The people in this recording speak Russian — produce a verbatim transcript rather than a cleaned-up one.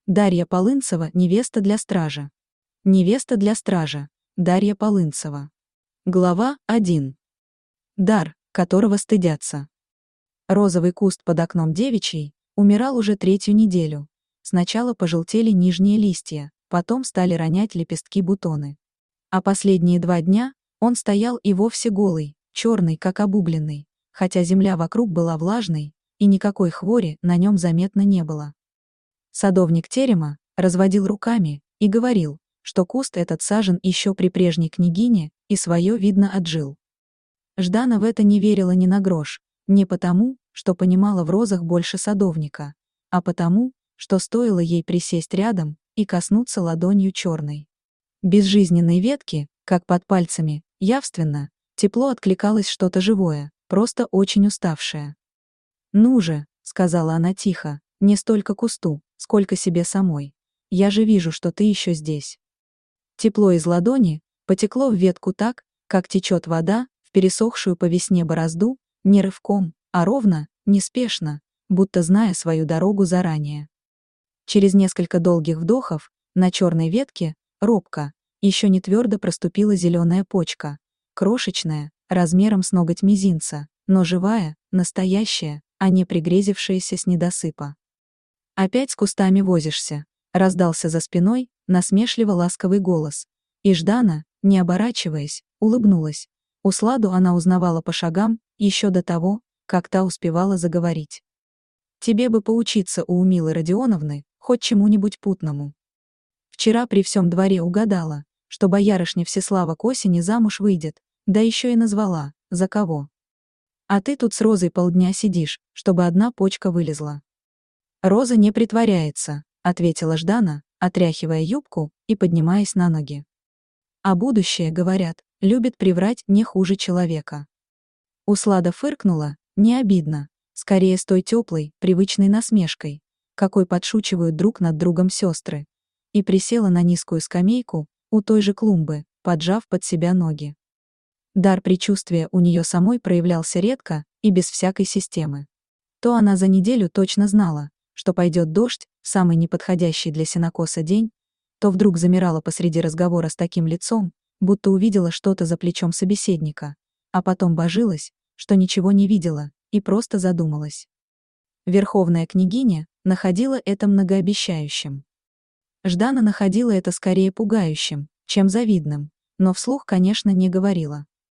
Дарья Полынцева, невеста для стража. Невеста для стража. Дарья Полынцева. Глава один. Дар, которого стыдятся. Розовый куст под окном девичьей умирал уже третью неделю. Сначала пожелтели нижние листья, потом стали ронять лепестки-бутоны. А последние два дня он стоял и вовсе голый, черный, как обугленный, хотя земля вокруг была влажной, и никакой хвори на нем заметно не было. Садовник терема разводил руками и говорил, что куст этот сажен еще при прежней княгине и свое, видно, отжил. Ждана в это не верила ни на грош, не потому, что понимала в розах больше садовника, а потому, что стоило ей присесть рядом и коснуться ладонью черной безжизненной ветки, как под пальцами, явственно, тепло откликалось что-то живое, просто очень уставшее. «Ну же», — сказала она тихо, — «не столько кусту, сколько себе самой. Я же вижу, что ты еще здесь». Тепло из ладони потекло в ветку так, как течет вода в пересохшую по весне борозду, не рывком, а ровно, неспешно, будто зная свою дорогу заранее. Через несколько долгих вдохов на черной ветке, робко, еще не твердо проступила зеленая почка, крошечная, размером с ноготь мизинца, но живая, настоящая, а не пригрезившаяся с недосыпа. «Опять с кустами возишься», — раздался за спиной насмешливо-ласковый голос, и Ждана, не оборачиваясь, улыбнулась. Усладу она узнавала по шагам еще до того, как та успевала заговорить. «Тебе бы поучиться у Умилы Родионовны хоть чему-нибудь путному. Вчера при всем дворе угадала, что боярышня Всеслава к осени замуж выйдет, да еще и назвала, за кого. А ты тут с Розой полдня сидишь, чтобы одна почка вылезла». «Роза не притворяется», — ответила Ждана, отряхивая юбку и поднимаясь на ноги. «А будущее, говорят, любит приврать не хуже человека». Услада фыркнула, не обидно, скорее с той теплой, привычной насмешкой, какой подшучивают друг над другом сестры, и присела на низкую скамейку у той же клумбы, поджав под себя ноги. Дар предчувствия у нее самой проявлялся редко и без всякой системы. То она за неделю точно знала, что пойдет дождь, самый неподходящий для сенокоса день, то вдруг замирала посреди разговора с таким лицом, будто увидела что-то за плечом собеседника, а потом божилась, что ничего не видела, и просто задумалась. Верховная княгиня находила это многообещающим. Ждана находила это скорее пугающим, чем завидным, но вслух, конечно, не говорила.